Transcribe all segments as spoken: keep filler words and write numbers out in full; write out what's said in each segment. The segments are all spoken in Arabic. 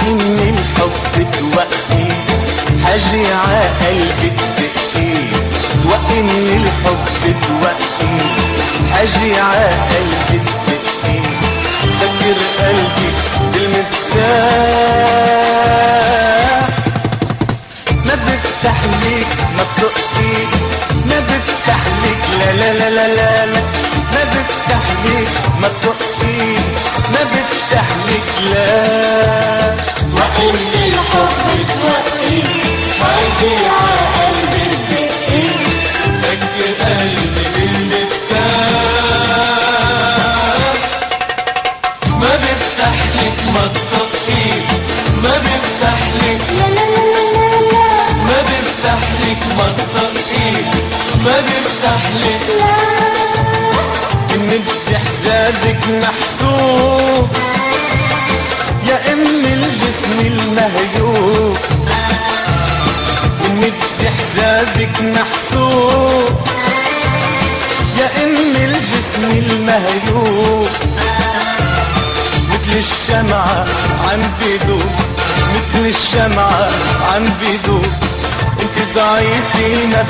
وإن الحب توقي حاجي عقلبي تدقي، وإن الحب توقي حاجي عقلبي تدقي، سكر قلبي بالمفتاح، ما بفتح ليك ما بطقي، ما بفتح ليك لا لا لا لا لا لا، ما بفتح ليك ما بطقي، ما بفتح ليك لا. وإن الحب توقي حاجي عقلبي تدقي، سكر قلبي بالمفتاح، ما بفتح ليك ما بطقي، ما بفتح ليك لا لا لا لا لا، ما بفتح لك منطقي، ما بفتح لك لا إن استحزازك محسوب يا أم الجسم المهيوب، إن استحزازك محسوب يا أم الجسم المهيوب، مثل الشمعة عم بدوب، مثل الشمعة عم بدوب، انت ضعيفة ما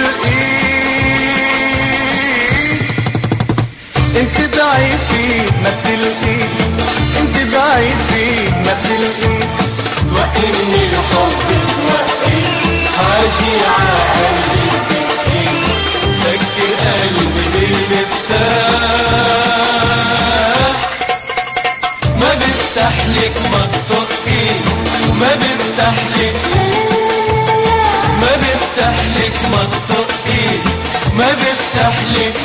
بتلقي، انت ضعيفة ما بتلقي، انت ضعيفة ما بتلقي. وإن الحب توقي حاجي عقلبي تدقي، سكر قلبي بالمفتاح، ما بفتح لك ما تطقي، ما بفتح لك ما بفتح لك ما تطقي، ما بفتح لك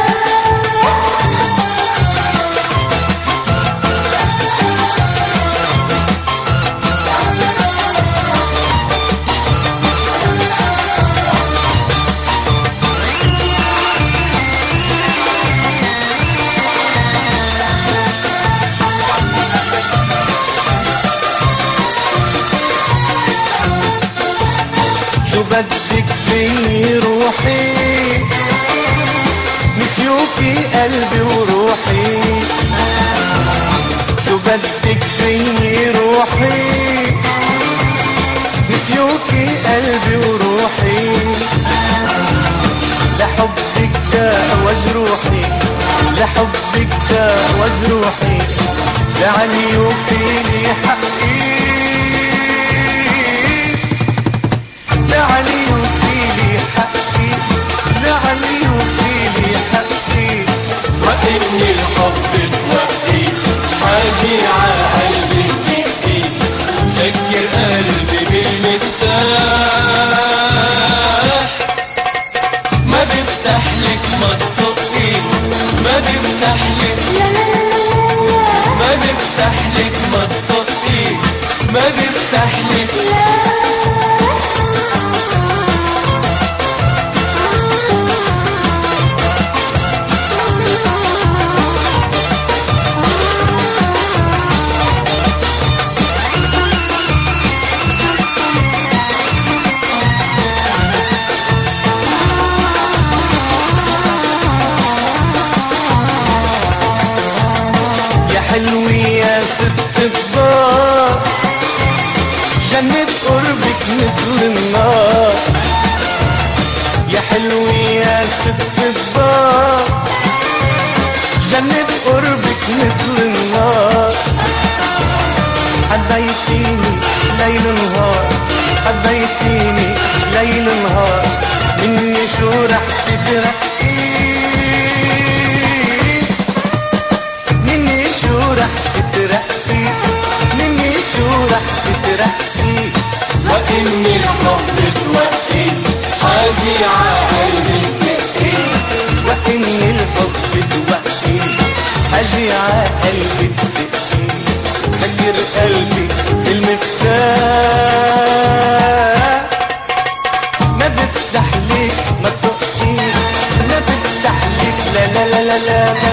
شو بدك فيني روحي، نسيوكي قلبي وروحي، شو بدك فيني روحي، نسيوكي قلبي وروحي، لحبك داء وجروحي، لحبك داء وجروحي، لعلي يوفيني حقي، لعلي يوفيلي حقي، لعلي يوفيلي حقي. وإن الحب توقي حاجي عقلبي تدقي، سكر قلبي بالمفتاح، ما بفتح لك ما تطقي، ما بفتح لك لا لا لا لا ما بفتح لك ما تطقي، ما بفتح لك لا حلوة يا ست الضار، جنة قربك مثل النار، يا حلوة يا ست الضار، جنة قربك مثل النار، حبيتيني ليل نهار، حبيتيني ليل نهار، مني شو رح تترقي، مني شو رح تترقي، مني شو رح تترقي. وإن الحب توقي حاجي عقلبي تدقي، وإن الحب توقي حاجي عقلبي تدقي، سكر قلبي بالمفتاح، ما بفتح ليك ما تطقي، ما بفتح ليك لا لا لا لا لا